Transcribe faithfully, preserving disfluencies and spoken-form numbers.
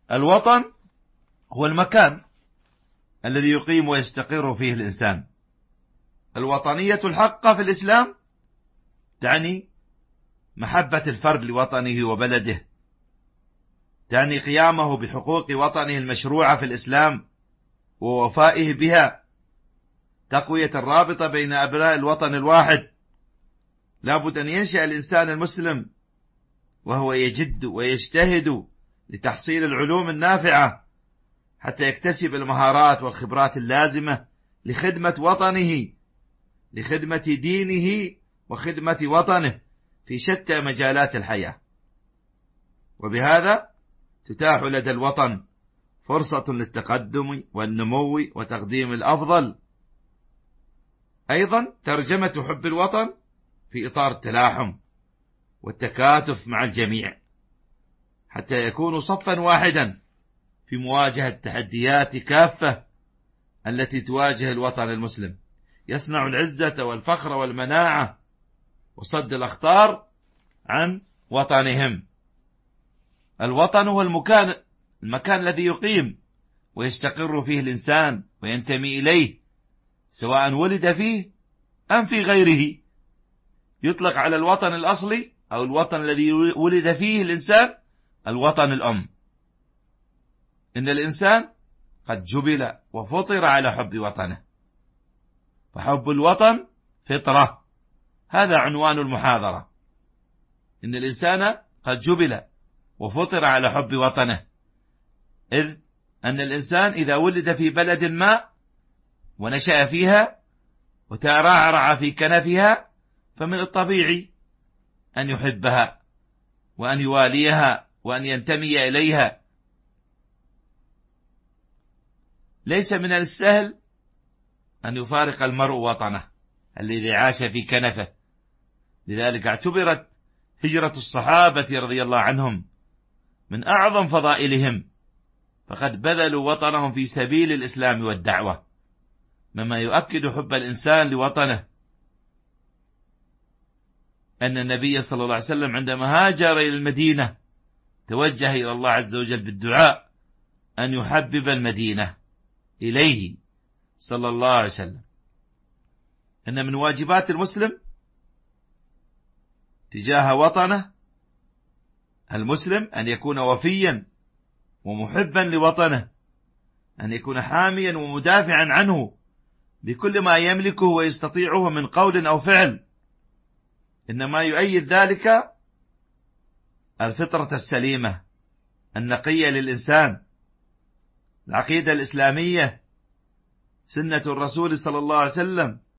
الوطن هو المكان الذي يقيم ويستقر فيه الإنسان. الوطنية الحقة في الإسلام تعني محبة الفرد لوطنه وبلده، تعني قيامه بحقوق وطنه المشروعة في الإسلام ووفائه بها، تقوية الرابطة بين أبناء الوطن الواحد. لا بد أن ينشأ الإنسان المسلم وهو يجد ويجتهد لتحصيل العلوم النافعة حتى يكتسب المهارات والخبرات اللازمة لخدمة وطنه، لخدمة دينه وخدمة وطنه في شتى مجالات الحياة. وبهذا تتاح لدى الوطن فرصة للتقدم والنمو وتقديم الأفضل. أيضا ترجمة حب الوطن في إطار التلاحم والتكاتف مع الجميع حتى يكونوا صفا واحدا في مواجهة التحديات كافة التي تواجه الوطن المسلم، يصنع العزة والفخر والمناعة وصد الأخطار عن وطنهم. الوطن هو المكان المكان الذي يقيم ويستقر فيه الإنسان وينتمي إليه، سواء ولد فيه أم في غيره. يطلق على الوطن الأصلي أو الوطن الذي ولد فيه الإنسان الوطن الأم. إن الإنسان قد جبل وفطر على حب وطنه، فحب الوطن فطرة. هذا عنوان المحاضرة، إن الإنسان قد جبل وفطر على حب وطنه، إذ أن الإنسان إذا ولد في بلد ما ونشأ فيها وترعرع في كنفها فمن الطبيعي أن يحبها وأن يواليها وأن ينتمي إليها. ليس من السهل أن يفارق المرء وطنه الذي عاش في كنفه، لذلك اعتبرت هجرة الصحابة رضي الله عنهم من أعظم فضائلهم، فقد بذلوا وطنهم في سبيل الإسلام والدعوة، مما يؤكد حب الإنسان لوطنه. أن النبي صلى الله عليه وسلم عندما هاجر إلى المدينة توجه إلى الله عز وجل بالدعاء أن يحبب المدينة إليه صلى الله عليه وسلم. أن من واجبات المسلم تجاه وطنه المسلم أن يكون وفيا ومحبا لوطنه، أن يكون حاميا ومدافعا عنه بكل ما يملكه ويستطيعه من قول أو فعل. إنما يؤيد ذلك الفطرة السليمة النقية للإنسان، العقيدة الإسلامية، سنة الرسول صلى الله عليه وسلم